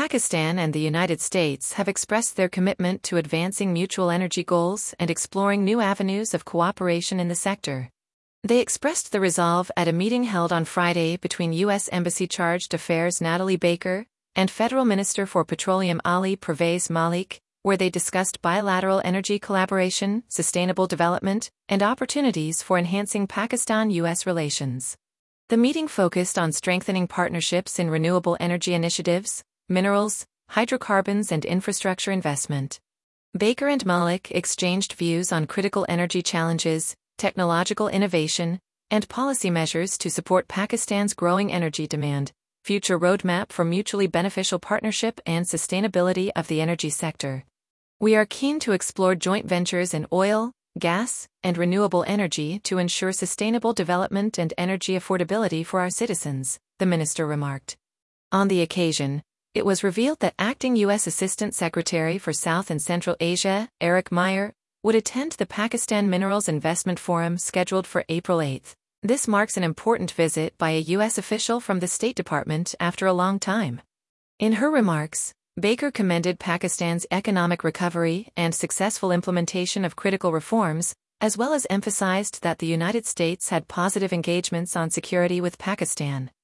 Pakistan and the United States have expressed their commitment to advancing mutual energy goals and exploring new avenues of cooperation in the sector. They expressed the resolve at a meeting held on Friday between U.S. Embassy Chargé d'Affaires Natalie Baker and Federal Minister for Petroleum Ali Pervez Malik, where they discussed bilateral energy collaboration, sustainable development, and opportunities for enhancing Pakistan-U.S. relations. The meeting focused on strengthening partnerships in renewable energy initiatives, minerals, hydrocarbons, and infrastructure investment. Baker and Malik exchanged views on critical energy challenges, technological innovation, and policy measures to support Pakistan's growing energy demand, future roadmap for mutually beneficial partnership and sustainability of the energy sector. We are keen to explore joint ventures in oil, gas, and renewable energy to ensure sustainable development and energy affordability for our citizens, the minister remarked. On the occasion, it was revealed that acting U.S. Assistant Secretary for South and Central Asia, Eric Meyer, would attend the Pakistan Minerals Investment Forum scheduled for April 8. This marks an important visit by a U.S. official from the State Department after a long time. In her remarks, Baker commended Pakistan's economic recovery and successful implementation of critical reforms, as well as emphasized that the United States had positive engagements on security with Pakistan.